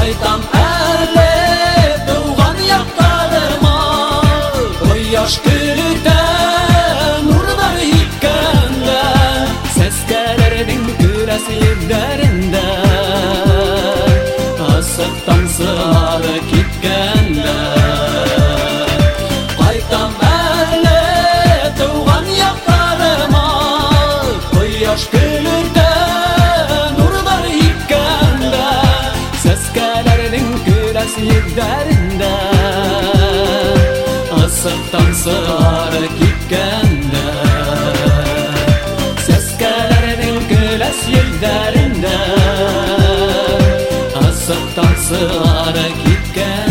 Кайтам әле туган яктарыма, кояш күлүтә нурлар иккәндә, сәскәләрнең күрәс йөзләрендә асык тамсылары киткәндә. Кайтам әле туган яктарыма, кояш күлүтә нурлар иккәндә, сәскәләрнең күрәс йөзләрендә асык тамсылары киткәндә. Сәскәләрнең күрәс йөзләрендә асык тамсылары киткәндә.